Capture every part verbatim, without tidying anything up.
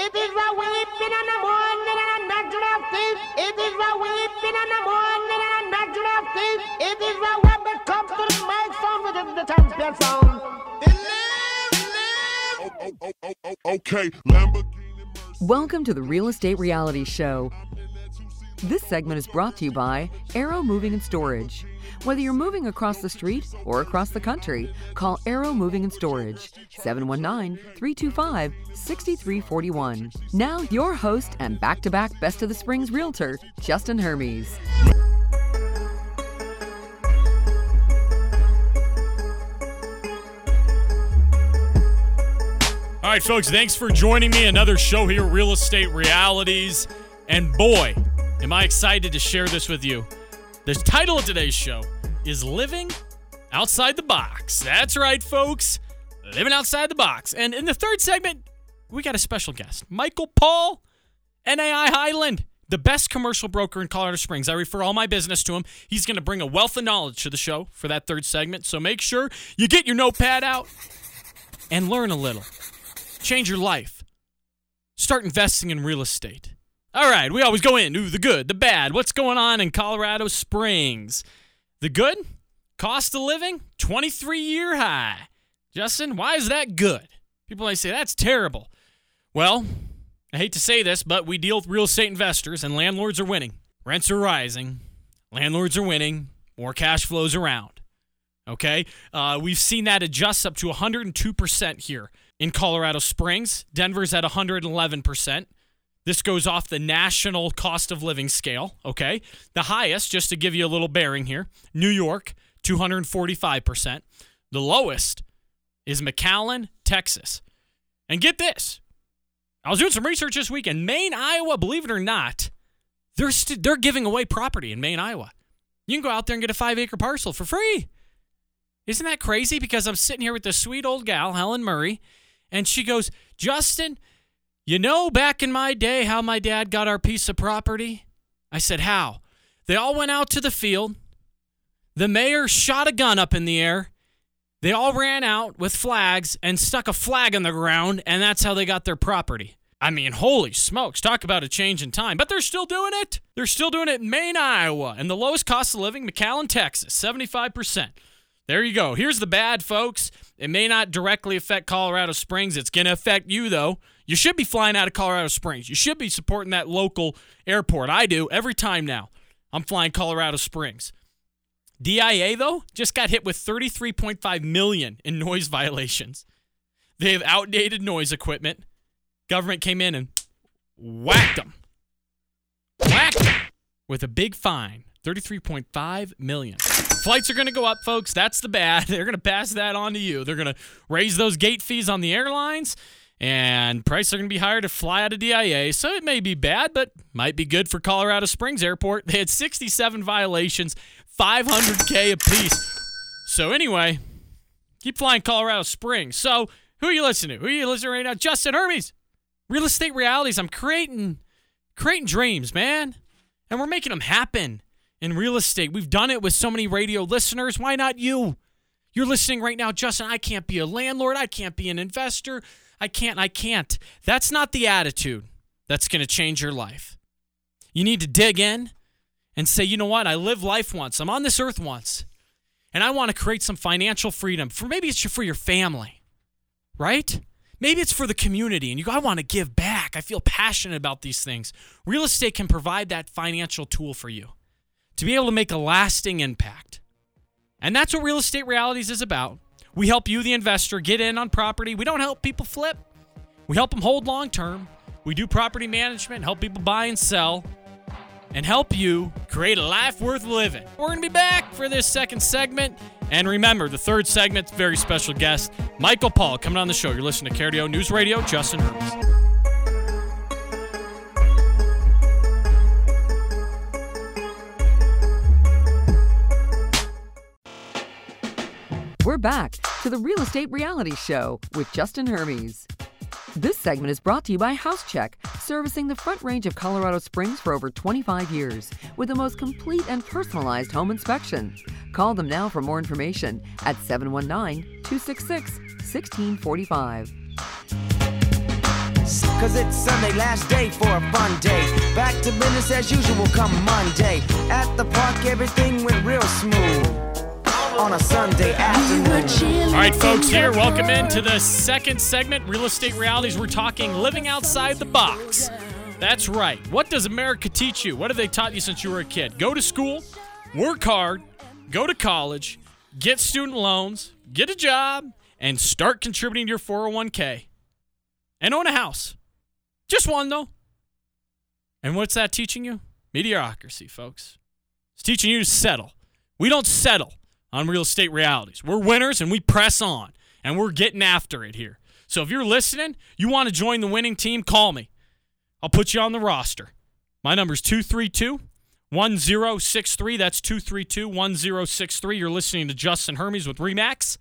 It is a weeping in the morning and a natural thief. It is a weeping in the morning and a natural thief. It is a when it comes to the mic sound with the, the champion sound. Oh, oh, oh, oh, oh, okay, Lamborghini. Welcome to the Real Estate Reality Show. This segment is brought to you by Arrow Moving and Storage. Whether you're moving across the street or across the country, call Arrow Moving and Storage, seven one nine, three two five, six three four one. Now, your host and back-to-back Best of the Springs realtor, Justin Hermes. All right, folks, thanks for joining me. Another show here, Real Estate Realities. And boy, am I excited to share this with you. The title of today's show is Living Outside the Box. That's right, folks. Living outside the box. And in the third segment, we got a special guest, Michael Paul, N A I Highland, the best commercial broker in Colorado Springs. I refer all my business to him. He's going to bring a wealth of knowledge to the show for that third segment. So make sure you get your notepad out and learn a little. Change your life. Start investing in real estate. All right, we always go in. Ooh, the good, the bad. What's going on in Colorado Springs? The good? Cost of living? twenty-three year high. Justin, why is that good? People might say, that's terrible. Well, I hate to say this, but we deal with real estate investors, and landlords are winning. Rents are rising. Landlords are winning. More cash flows around. Okay? Uh, we've seen that adjust up to one hundred two percent here in Colorado Springs. Denver's at one hundred eleven percent. This goes off the national cost of living scale, okay? The highest, just to give you a little bearing here, New York, two hundred forty-five percent. The lowest is McAllen, Texas. And get this. I was doing some research this week, and Maine, Iowa, believe it or not, they're st- they're giving away property in Maine, Iowa. You can go out there and get a five-acre parcel for free. Isn't that crazy? Because I'm sitting here with this sweet old gal, Helen Murray, and she goes, Justin, you know back in my day how my dad got our piece of property? I said, how? They all went out to the field. The mayor shot a gun up in the air. They all ran out with flags and stuck a flag on the ground, and that's how they got their property. I mean, holy smokes, talk about a change in time. But they're still doing it. They're still doing it in Maine, Iowa. And the lowest cost of living, McAllen, Texas, seventy-five percent. There you go. Here's the bad, folks. It may not directly affect Colorado Springs. It's going to affect you, though. You should be flying out of Colorado Springs. You should be supporting that local airport. I do every time now. I'm flying Colorado Springs. D I A, though, just got hit with thirty-three point five million dollars in noise violations. They have outdated noise equipment. Government came in and whacked them. Whacked them with a big fine. thirty-three point five million dollars. Flights are going to go up, folks. That's the bad. They're going to pass that on to you. They're going to raise those gate fees on the airlines, and prices are going to be higher to fly out of D I A. So it may be bad, but might be good for Colorado Springs Airport. They had sixty-seven violations, five hundred thousand apiece. So anyway, keep flying Colorado Springs. So who are you listening to? Who are you listening to right now? Justin Hermes. Real Estate Realities. I'm creating, creating dreams, man. And we're making them happen. In real estate, we've done it with so many radio listeners. Why not you? You're listening right now, Justin. I can't be a landlord. I can't be an investor. I can't. I can't. That's not the attitude that's going to change your life. You need to dig in and say, you know what? I live life once. I'm on this earth once. And I want to create some financial freedom. For maybe it's for your family, right? Maybe it's for the community. And you go, I want to give back. I feel passionate about these things. Real estate can provide that financial tool for you to be able to make a lasting impact. And that's what Real Estate Realities is about. We help you, the investor, get in on property. We don't help people flip. We help them hold long term. We do property management, help people buy and sell, and help you create a life worth living. We're going to be back for this second segment. And remember, the third segment, very special guest, Michael Paul, coming on the show. You're listening to K R D O News Radio, Justin Hermes. We're back to the Real Estate Reality Show with Justin Hermes. This segment is brought to you by HouseCheck, servicing the Front Range of Colorado Springs for over twenty-five years with the most complete and personalized home inspection. Call them now for more information at seven one nine, two six six, one six four five. cause it's Sunday, last day for a fun day. Back to business as usual come Monday. At the park, everything went real smooth on a Sunday afternoon. All right, folks, here, welcome into the second segment, Real Estate Realities. We're talking living outside the box. That's right. What does America teach you? What have they taught you since you were a kid? Go to school, work hard, go to college, get student loans, get a job, and start contributing to your four oh one k. And own a house. Just one, though. And what's that teaching you? Mediocrity, folks. It's teaching you to settle. We don't settle on Real Estate Realities. We're winners, and we press on. And we're getting after it here. So if you're listening, you want to join the winning team, call me. I'll put you on the roster. My number's two three two, one zero six three. That's two three two, one zero six three. You're listening to Justin Hermes with RE/MAX.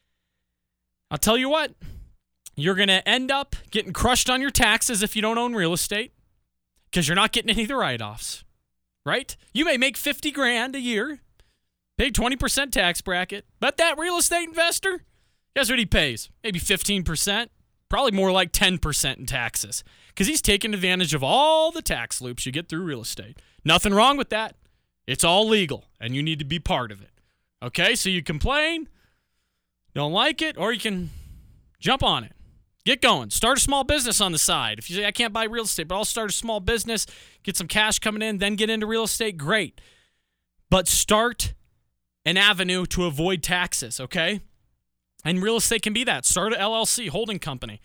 I'll tell you what. You're going to end up getting crushed on your taxes if you don't own real estate because you're not getting any of the write-offs, right? You may make fifty grand a year, pay twenty percent tax bracket, but that real estate investor, guess what he pays? Maybe fifteen percent, probably more like ten percent in taxes because he's taking advantage of all the tax loops you get through real estate. Nothing wrong with that. It's all legal, and you need to be part of it. Okay, so you complain, don't like it, or you can jump on it. Get going. Start a small business on the side. If you say, I can't buy real estate, but I'll start a small business, get some cash coming in, then get into real estate, great. But start an avenue to avoid taxes, okay? And real estate can be that. Start an L L C, holding company.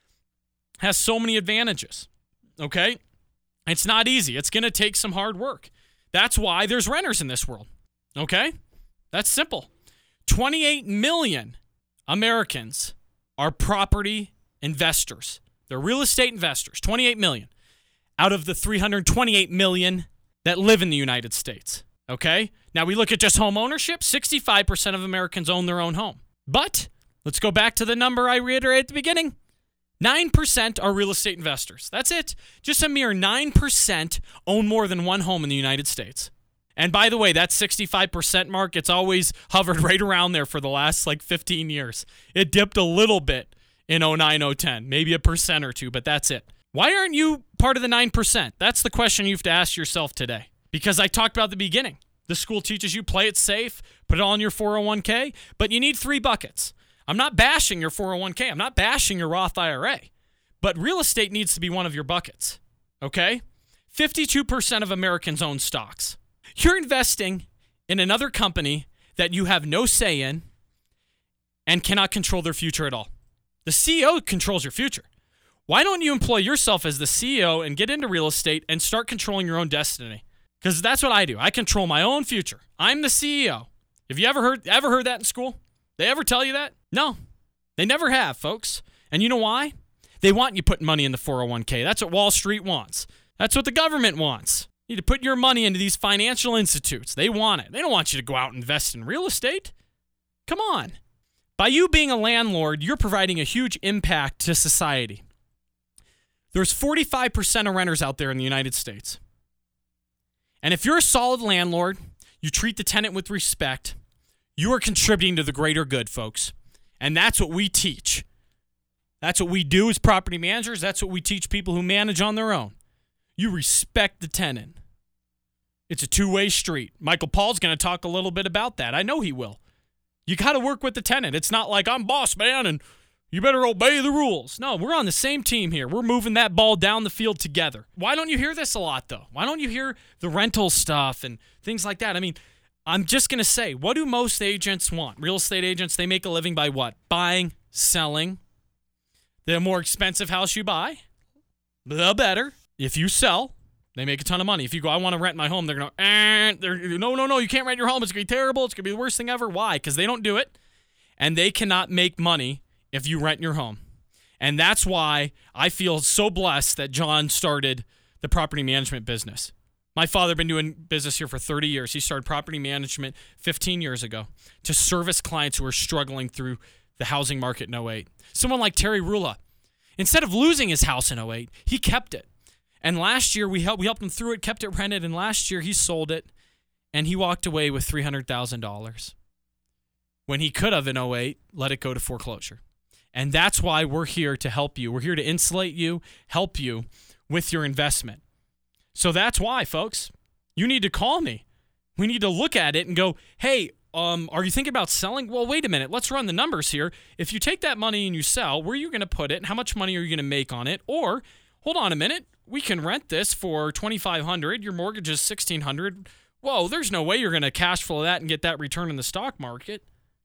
Has so many advantages, okay? It's not easy. It's going to take some hard work. That's why there's renters in this world, okay? That's simple. twenty-eight million Americans are property investors. They're real estate investors, twenty-eight million out of the three hundred twenty-eight million that live in the United States, okay? Now we look at just home ownership, sixty-five percent of Americans own their own home. But let's go back to the number I reiterated at the beginning. nine percent are real estate investors. That's it. Just a mere nine percent own more than one home in the United States. And by the way, that sixty-five percent mark, it's always hovered right around there for the last like fifteen years. It dipped a little bit in oh nine, oh ten, maybe a percent or two, but that's it. Why aren't you part of the nine percent? That's the question you have to ask yourself today. Because I talked about at the beginning. The school teaches you play it safe, put it all in your four oh one k, but you need three buckets. I'm not bashing your four oh one k. I'm not bashing your Roth I R A. But real estate needs to be one of your buckets, okay? fifty-two percent of Americans own stocks. You're investing in another company that you have no say in and cannot control their future at all. The C E O controls your future. Why don't you employ yourself as the C E O and get into real estate and start controlling your own destiny? Because that's what I do. I control my own future. I'm the C E O. Have you ever heard ever heard that in school? They ever tell you that? No. They never have, folks. And you know why? They want you putting money in the four oh one k. That's what Wall Street wants. That's what the government wants. You need to put your money into these financial institutes. They want it. They don't want you to go out and invest in real estate. Come on. By you being a landlord, you're providing a huge impact to society. There's forty-five percent of renters out there in the United States. And if you're a solid landlord, you treat the tenant with respect, you are contributing to the greater good, folks. And that's what we teach. That's what we do as property managers. That's what we teach people who manage on their own. You respect the tenant. It's a two-way street. Michael Paul's going to talk a little bit about that. I know he will. You got to work with the tenant. It's not like I'm boss man and you better obey the rules. No, we're on the same team here. We're moving that ball down the field together. Why don't you hear this a lot, though? Why don't you hear the rental stuff and things like that? I mean, I'm just going to say, what do most agents want? Real estate agents, they make a living by what? Buying, selling. The more expensive house you buy, the better. If you sell, they make a ton of money. If you go, I want to rent my home, they're going to, eh, they're, no, no, no, you can't rent your home. It's going to be terrible. It's going to be the worst thing ever. Why? Because they don't do it, and they cannot make money if you rent your home. And that's why I feel so blessed that John started the property management business. My father had been doing business here for thirty years. He started property management fifteen years ago to service clients who are struggling through the housing market in oh eight. Someone like Terry Rula, instead of losing his house in oh eight, he kept it. And last year, we helped, we helped him through it, kept it rented, and last year he sold it, and he walked away with three hundred thousand dollars when he could have, in oh eight, let it go to foreclosure. And that's why we're here to help you. We're here to insulate you, help you with your investment. So that's why, folks, you need to call me. We need to look at it and go, hey, um, are you thinking about selling? Well, wait a minute. Let's run the numbers here. If you take that money and you sell, where are you going to put it? And how much money are you going to make on it? Or, hold on a minute. We can rent this for twenty-five hundred dollars. Your mortgage is sixteen hundred dollars. Whoa, there's no way you're going to cash flow that and get that return in the stock market.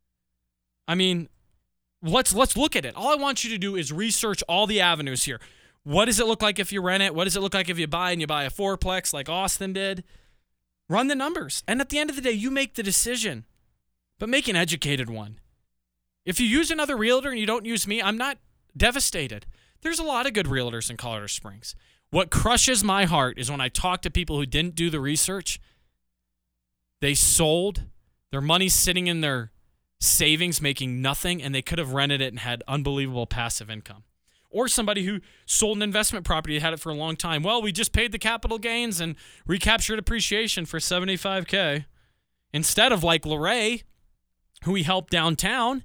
I mean, let's let's look at it. All I want you to do is research all the avenues here. What does it look like if you rent it? What does it look like if you buy and you buy a fourplex like Austin did? Run the numbers. And at the end of the day, you make the decision. But make an educated one. If you use another realtor and you don't use me, I'm not devastated. There's a lot of good realtors in Colorado Springs. What crushes my heart is when I talk to people who didn't do the research. They sold, their money's sitting in their savings making nothing, and they could have rented it and had unbelievable passive income. Or somebody who sold an investment property, had it for a long time. Well, we just paid the capital gains and recaptured appreciation for seventy-five K. Instead of like Lorraine, who we helped downtown,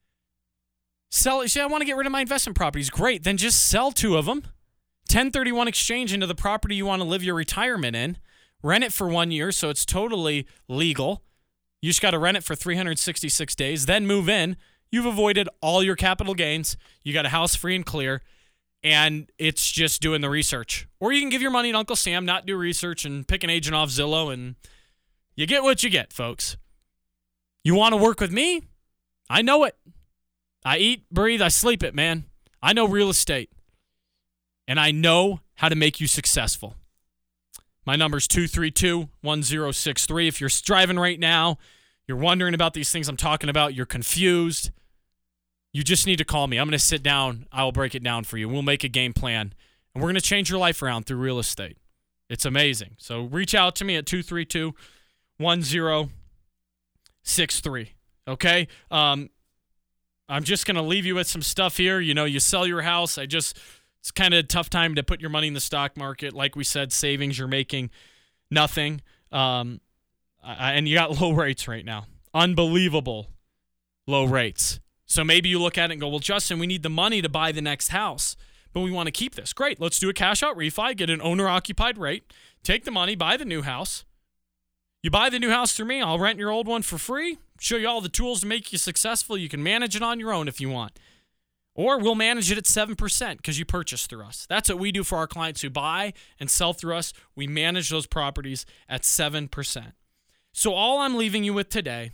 sell it. Say, I want to get rid of my investment properties. Great. Then just sell two of them. ten thirty-one exchange into the property you want to live your retirement in. Rent it for one year, so it's totally legal. You just got to rent it for three hundred sixty-six days, then move in. You've avoided all your capital gains. You got a house free and clear, and it's just doing the research. Or you can give your money to Uncle Sam, not do research, and pick an agent off Zillow, and you get what you get, folks. You want to work with me? I know it. I eat, breathe, I sleep it, man. I know real estate, and I know how to make you successful. My number's two three two, one zero six three. If you're driving right now, you're wondering about these things I'm talking about, you're confused, you just need to call me. I'm going to sit down. I will break it down for you. We'll make a game plan, and we're going to change your life around through real estate. It's amazing. So reach out to me at two three two, one zero six three, okay? Um, I'm just going to leave you with some stuff here. You know, you sell your house. I just... It's kind of a tough time to put your money in the stock market. Like we said, savings, you're making nothing. Um, and you got low rates right now. Unbelievable low rates. So maybe you look at it and go, well, Justin, we need the money to buy the next house, but we want to keep this. Great. Let's do a cash out refi, get an owner-occupied rate, take the money, buy the new house. You buy the new house through me, I'll rent your old one for free, show you all the tools to make you successful. You can manage it on your own if you want. Or we'll manage it at seven percent because you purchased through us. That's what we do for our clients who buy and sell through us. We manage those properties at seven percent. So all I'm leaving you with today,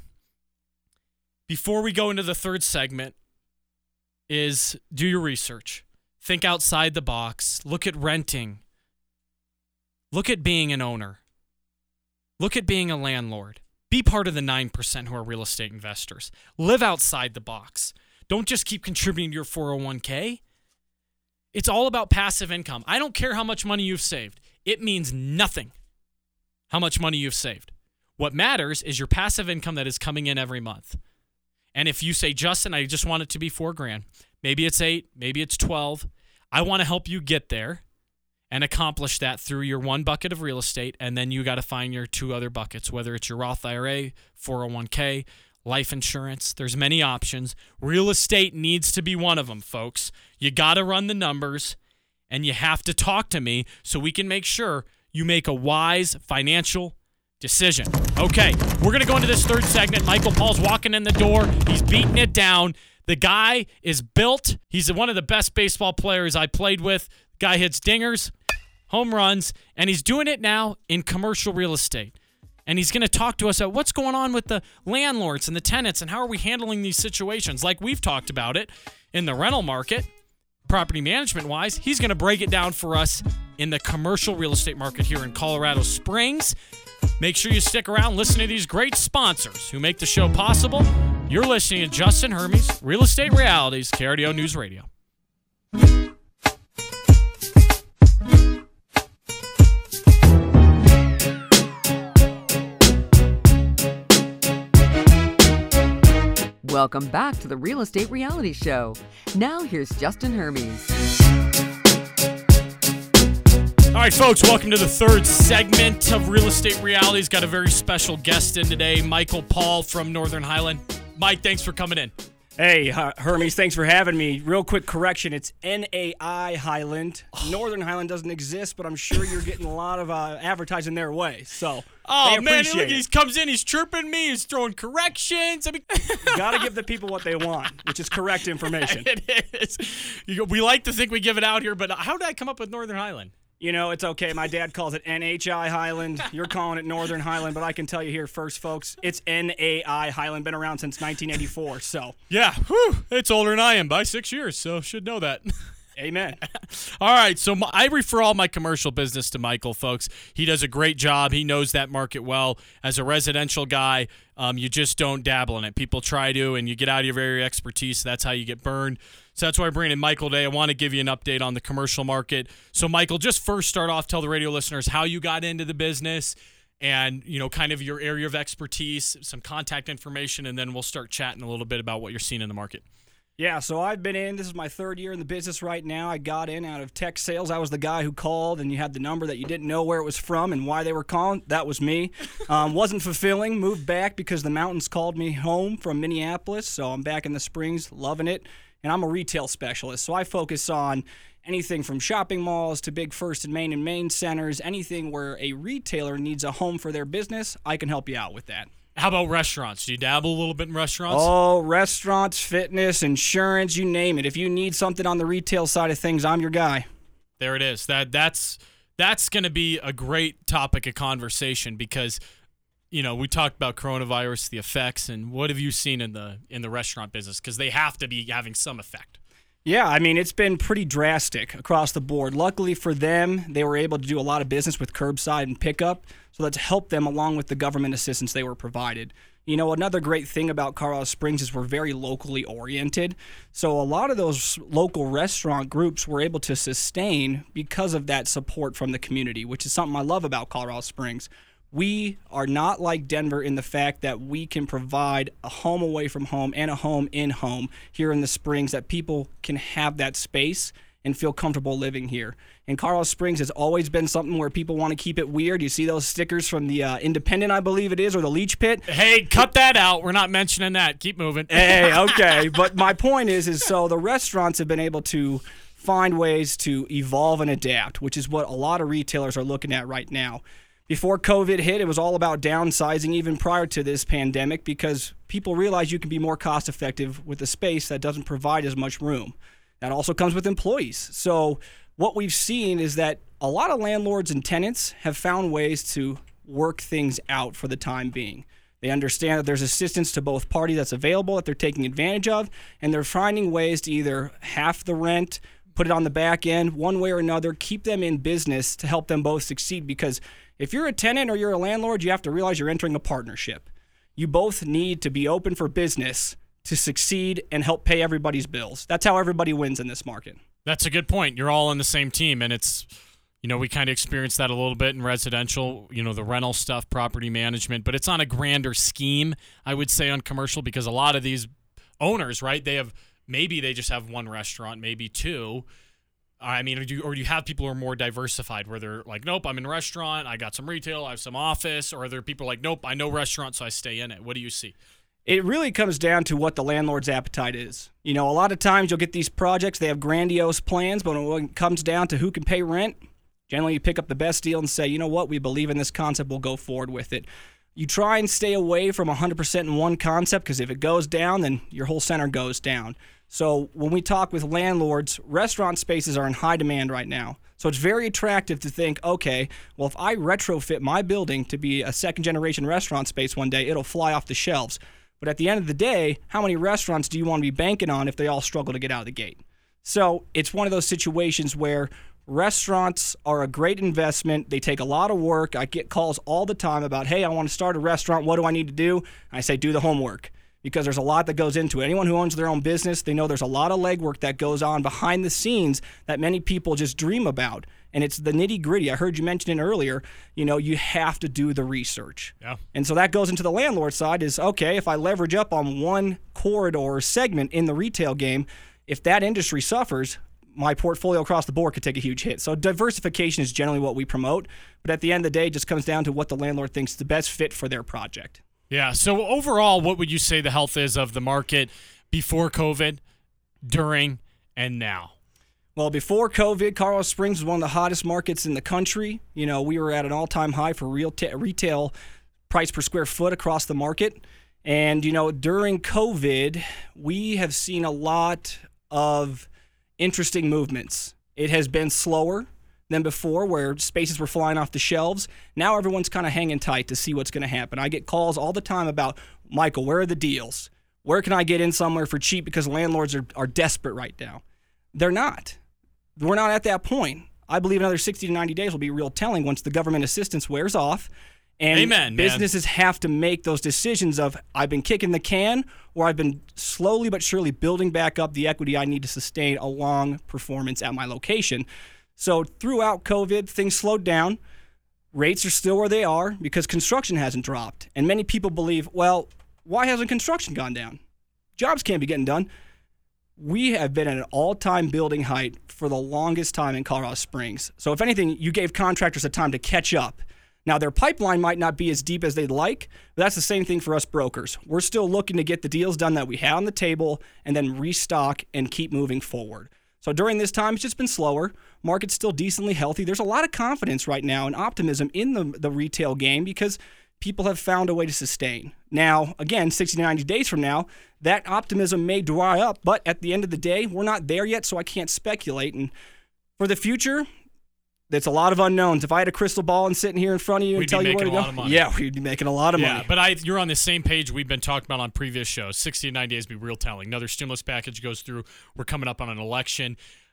before we go into the third segment, is do your research. Think outside the box. Look at renting. Look at being an owner. Look at being a landlord. Be part of the nine percent who are real estate investors. Live outside the box. Don't just keep contributing to your four oh one k. It's all about passive income. I don't care how much money you've saved. It means nothing how much money you've saved. What matters is your passive income that is coming in every month. And if you say, Justin, I just want it to be four grand. Maybe it's eight, maybe it's twelve. I want to help you get there and accomplish that through your one bucket of real estate. And then you got to find your two other buckets, whether it's your Roth I R A, four oh one k, life insurance. There's many options. Real estate needs to be one of them, folks. You got to run the numbers, and you have to talk to me so we can make sure you make a wise financial decision. Okay, we're going to go into this third segment. Michael Paul's walking in the door. He's beating it down. The guy is built. He's one of the best baseball players I played with. Guy hits dingers, home runs, and he's doing it now in commercial real estate. And he's going to talk to us about what's going on with the landlords and the tenants and how are we handling these situations like we've talked about it in the rental market, property management-wise. He's going to break it down for us in the commercial real estate market here in Colorado Springs. Make sure you stick around, listen to these great sponsors who make the show possible. You're listening to Justin Hermes, Real Estate Realities, K R D O News Radio. Welcome back to the Real Estate Reality Show. Now here's Justin Hermes. All right, folks, welcome to the third segment of Real Estate Realities. Got a very special guest in today, Michael Paul from Northern Highland. Mike, thanks for coming in. Hey, uh, Hermes, thanks for having me. Real quick correction, it's N A I Highland. Northern Highland doesn't exist, but I'm sure you're getting a lot of uh, advertising their way. So, oh, they man, appreciate look, he it. comes in, he's chirping me, he's throwing corrections. I mean, Got to give the people what they want, which is correct information. it is. You go, we like to think we give it out here, but how did I come up with Northern Highland? You know, it's okay. My dad calls it N H I Highland. You're calling it Northern Highland, but I can tell you here first, folks, it's N A I Highland. Been around since nineteen eighty-four, so. Yeah, whew, it's older than I am by six years, so should know that. Amen. All right, so my, I refer all my commercial business to Michael, folks. He does a great job. He knows that market well. As a residential guy, um, you just don't dabble in it. People try to, and you get out of your area of expertise. That's how you get burned. So that's why I bring in Michael today. I want to give you an update on the commercial market. So, Michael, just first start off, tell the radio listeners how you got into the business and, you know, kind of your area of expertise, some contact information, and then we'll start chatting a little bit about what you're seeing in the market. Yeah, so I've been in, this is my third year in the business right now. I got in out of tech sales. I was the guy who called and you had the number that you didn't know where it was from and why they were calling. That was me. Um, wasn't fulfilling, moved back because the mountains called me home from Minneapolis, so I'm back in the Springs, loving it. And I'm a retail specialist, so I focus on anything from shopping malls to big First and Main and Main centers, anything where a retailer needs a home for their business, I can help you out with that. How about restaurants? Do you dabble a little bit in restaurants? Oh, restaurants, fitness, insurance, you name it. If you need something on the retail side of things, I'm your guy. There it is. That that's that's going to be a great topic of conversation because, you know, we talked about coronavirus, the effects, and what have you seen in the in the restaurant business? Because they have to be having some effect. Yeah, I mean, it's been pretty drastic across the board. Luckily for them, they were able to do a lot of business with curbside and pickup, so that's helped them along with the government assistance they were provided. You know, another great thing about Colorado Springs is we're very locally oriented, so a lot of those local restaurant groups were able to sustain because of that support from the community, which is something I love about Colorado Springs. We are not like Denver in the fact that we can provide a home away from home and a home in home here in the Springs, that people can have that space and feel comfortable living here. And Colorado Springs has always been something where people want to keep it weird. You see those stickers from the uh, Independent, I believe it is, or the Leech Pit. Hey, cut that out. We're not mentioning that. Keep moving. Hey, okay. But my point is, is so the restaurants have been able to find ways to evolve and adapt, which is what a lot of retailers are looking at right now. Before COVID hit, it was all about downsizing, even prior to this pandemic, because people realize you can be more cost-effective with a space that doesn't provide as much room. That also comes with employees. So what we've seen is that a lot of landlords and tenants have found ways to work things out for the time being. They understand that there's assistance to both parties that's available that they're taking advantage of, and they're finding ways to either half the rent, put it on the back end, one way or another, keep them in business to help them both succeed. Because if you're a tenant or you're a landlord, you have to realize you're entering a partnership. You both need to be open for business to succeed and help pay everybody's bills. That's how everybody wins in this market. That's a good point. You're all on the same team, and it's, you know, we kind of experienced that a little bit in residential, you know, the rental stuff, property management, but it's on a grander scheme, I would say, on commercial, because a lot of these owners, right, they have, maybe they just have one restaurant, maybe two. I mean, or do, you, or do you have people who are more diversified where they're like, nope, I'm in a restaurant, I got some retail, I have some office, or are there people like, nope, I know restaurant, so I stay in it? What do you see? It really comes down to what the landlord's appetite is. You know, a lot of times you'll get these projects, they have grandiose plans, but when it comes down to who can pay rent, generally you pick up the best deal and say, you know what, we believe in this concept, we'll go forward with it. You try and stay away from one hundred percent in one concept, because if it goes down, then your whole center goes down. So when we talk with landlords, restaurant spaces are in high demand right now. So it's very attractive to think, okay, well, if I retrofit my building to be a second-generation restaurant space one day, it'll fly off the shelves. But at the end of the day, how many restaurants do you want to be banking on if they all struggle to get out of the gate? So it's one of those situations where restaurants are a great investment. They take a lot of work. I get calls all the time about, hey, I want to start a restaurant. What do I need to do? And I say, do the homework, because there's a lot that goes into it. Anyone who owns their own business, they know there's a lot of legwork that goes on behind the scenes that many people just dream about. And it's the nitty-gritty. I heard you mention it earlier. You know, you have to do the research. Yeah. And so that goes into the landlord side is, okay, if I leverage up on one corridor or segment in the retail game, if that industry suffers, my portfolio across the board could take a huge hit. So diversification is generally what we promote. But at the end of the day, it just comes down to what the landlord thinks is the best fit for their project. Yeah, so overall, what would you say the health is of the market? before COVID, during, and now? Well, before COVID, Colorado Springs was one of the hottest markets in the country. You know, we were at an all-time high for real t- retail price per square foot across the market. And, you know, during COVID, we have seen a lot of interesting movements. It has been slower than before, where spaces were flying off the shelves. Now everyone's kind of hanging tight to see what's going to happen. I get calls all the time about, Michael, where are the deals? Where can I get in somewhere for cheap because landlords are, are desperate right now? They're not. We're not at that point. I believe another sixty to ninety days will be real telling once the government assistance wears off. And Amen, businesses man. have to make those decisions of, I've been kicking the can, or I've been slowly but surely building back up the equity I need to sustain a long performance at my location. So throughout COVID, things slowed down. Rates are still where they are because construction hasn't dropped. And many people believe, well, why hasn't construction gone down? Jobs can't be getting done. We have been at an all-time building height for the longest time in Colorado Springs. So if anything, you gave contractors a time to catch up. Now, their pipeline might not be as deep as they'd like, but that's the same thing for us brokers. We're still looking to get the deals done that we have on the table and then restock and keep moving forward. So during this time, it's just been slower. Market's still decently healthy. There's a lot of confidence right now and optimism in the, the retail game because people have found a way to sustain. Now, again, sixty to ninety days from now, that optimism may dry up, but at the end of the day, we're not there yet, so I can't speculate. And for the future, that's a lot of unknowns. If I had a crystal ball and sitting here in front of you We'd and tell you where to go, yeah, we'd be making a lot of yeah, money. but I, you're on the same page we've been talking about on previous shows. sixty to ninety days be real telling. Another stimulus package goes through. We're coming up on an election.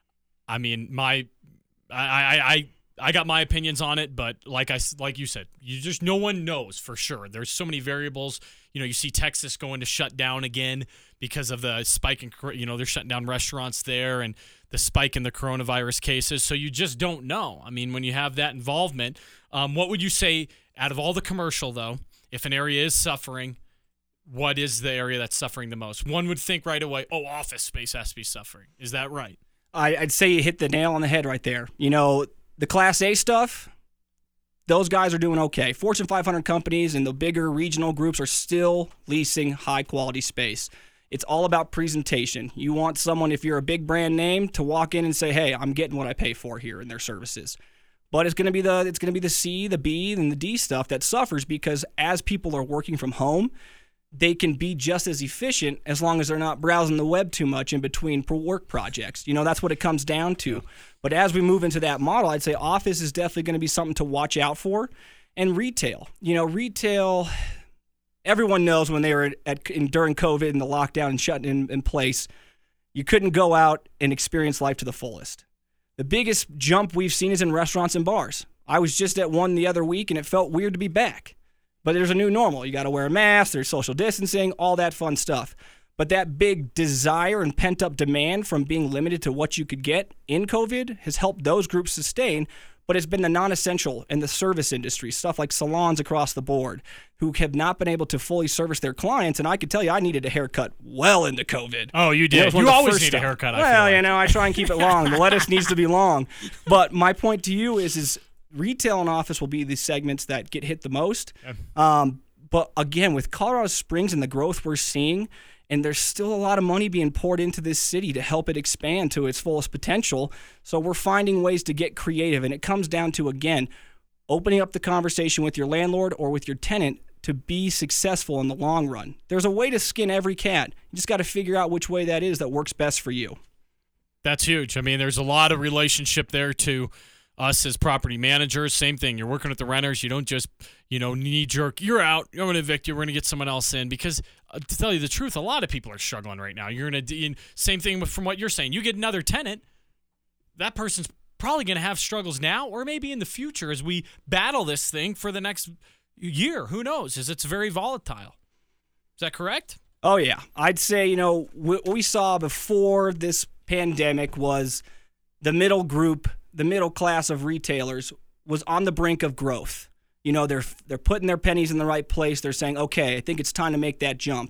I mean, my, I, I, I, I got my opinions on it, but like I, like you said, you just no one knows for sure. There's so many variables. You know, you see Texas going to shut down again because of the spike in, you know, they're shutting down restaurants there and the spike in the coronavirus cases. So you just don't know. I mean, when you have that involvement, um, what would you say out of all the commercial, though, if an area is suffering, what is the area that's suffering the most? One would think right away, oh, office space has to be suffering. Is that right? I, I'd say you hit the nail on the head right there. You know, the Class A stuff, those guys are doing okay. Fortune five hundred companies and the bigger regional groups are still leasing high-quality space. It's all about presentation. You want someone, if you're a big brand name, to walk in and say, hey, I'm getting what I pay for here in their services. But it's going to be the it's going to be the C, the B, and the D stuff that suffers because as people are working from home, they can be just as efficient as long as they're not browsing the web too much in between work projects. You know, that's what it comes down to. But as we move into that model, I'd say office is definitely going to be something to watch out for. And retail. You know, retail, everyone knows when they were at, in, during COVID and the lockdown and shutting in, in place, you couldn't go out and experience life to the fullest. The biggest jump we've seen is in restaurants and bars. I was just at one the other week, and it felt weird to be back. But there's a new normal. You got to wear a mask, there's social distancing, all that fun stuff. But that big desire and pent-up demand from being limited to what you could get in COVID has helped those groups sustain, but it's been the non-essential and the service industry, stuff like salons across the board, who have not been able to fully service their clients. And I could tell you I needed a haircut well into COVID. Oh, you did. You You always need a haircut, I feel Well, like. you know, I try and keep it long. The lettuce needs to be long. But my point to you is, is retail and office will be the segments that get hit the most. Um, but again, with Colorado Springs and the growth we're seeing, and there's still a lot of money being poured into this city to help it expand to its fullest potential. So we're finding ways to get creative. And it comes down to, again, opening up the conversation with your landlord or with your tenant to be successful in the long run. There's a way to skin every cat. You just got to figure out which way that is that works best for you. That's huge. I mean, there's a lot of relationship there to us as property managers. Same thing. You're working with the renters. You don't just, you know, knee jerk. You're out. You're going to evict you. We're going to get someone else in. Because uh, to tell you the truth, a lot of people are struggling right now. You're going to, same thing with, from what you're saying. You get another tenant, that person's probably going to have struggles now or maybe in the future as we battle this thing for the next year. Who knows? As it's very volatile. Is that correct? Oh, yeah. I'd say, you know, what we saw before this pandemic was the middle group, the middle class of retailers was on the brink of growth. You know, they're they're putting their pennies in the right place. They're saying, okay, I think it's time to make that jump.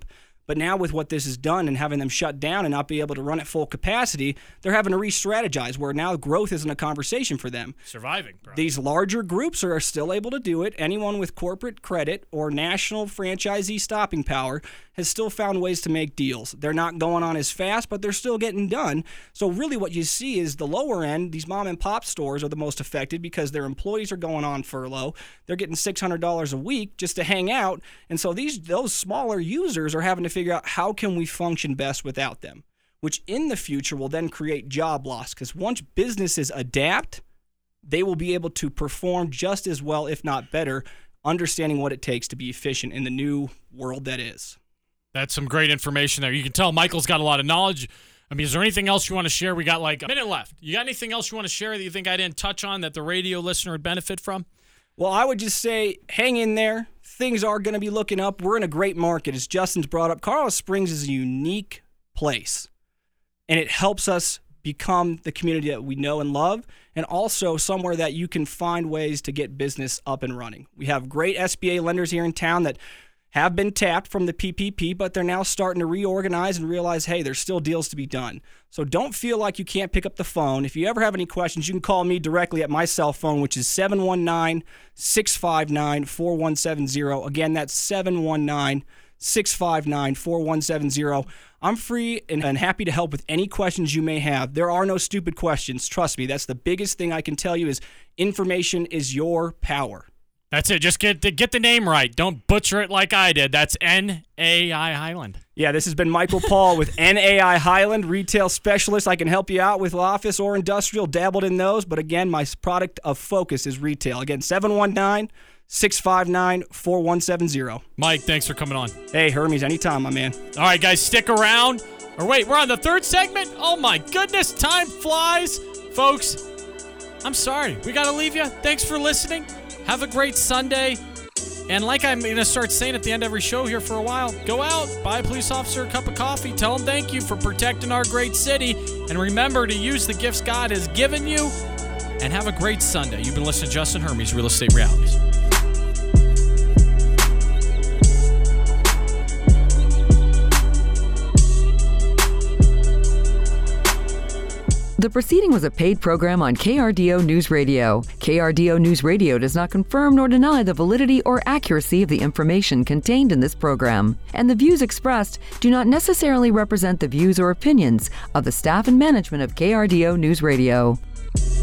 But now with what this has done and having them shut down and not be able to run at full capacity, they're having to re-strategize where now growth isn't a conversation for them. Surviving, bro. These larger groups are still able to do it. Anyone with corporate credit or national franchisee stopping power has still found ways to make deals. They're not going on as fast, but they're still getting done. So really what you see is the lower end, these mom and pop stores are the most affected because their employees are going on furlough. They're getting six hundred dollars a week just to hang out. And so these those smaller users are having to figure out how can we function best without them, which in the future will then create job loss, because once businesses adapt, they will be able to perform just as well, if not better, understanding what it takes to be efficient in the new world that is. That's some great information there. You can tell Michael's got a lot of knowledge. I mean, is there anything else you want to share? We got like a minute left. You got anything else you want to share that you think I didn't touch on that the radio listener would benefit from? Well, I would just say hang in there. Things are going to be looking up. We're in a great market. As Justin's brought up, Colorado Springs is a unique place, and it helps us become the community that we know and love, and also somewhere that you can find ways to get business up and running. We have great S B A lenders here in town that have been tapped from the P P P, but they're now starting to reorganize and realize, hey, there's still deals to be done. So don't feel like you can't pick up the phone. If you ever have any questions, you can call me directly at my cell phone, which is seven one nine, six five nine, four one seven zero. Again, that's seven one nine, six five nine, four one seven zero. I'm free and, and happy to help with any questions you may have. There are no stupid questions. Trust me, that's the biggest thing I can tell you is information is your power. That's it. Just get the, get the name right. Don't butcher it like I did. That's N A I Highland. Yeah, this has been Michael Paul with N A I Highland, retail specialist. I can help you out with office or industrial, dabbled in those. But again, my product of focus is retail. Again, seven one nine, six five nine, four one seven zero. Mike, thanks for coming on. Hey, Hermes, anytime, my man. All right, guys, stick around. Or wait, we're on the third segment? Oh, my goodness, time flies. Folks, I'm sorry. We got to leave you. Thanks for listening. Have a great Sunday. And like I'm going to start saying at the end of every show here for a while, go out, buy a police officer a cup of coffee, tell them thank you for protecting our great city, and remember to use the gifts God has given you, and have a great Sunday. You've been listening to Justin Hermes, Real Estate Realities. The proceeding was a paid program on K R D O News Radio. K R D O News Radio does not confirm nor deny the validity or accuracy of the information contained in this program, and the views expressed do not necessarily represent the views or opinions of the staff and management of K R D O News Radio.